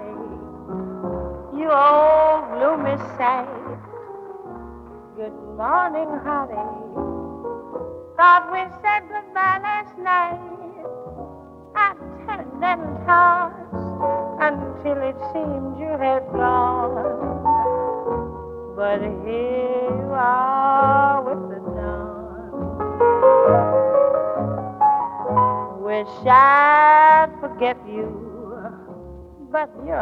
You old gloomy sight. Good morning, honey. Thought we said goodbye last night. I turned and tossed until it seemed you had gone. But here you are with the dawn. Wish I'd forget you, but you're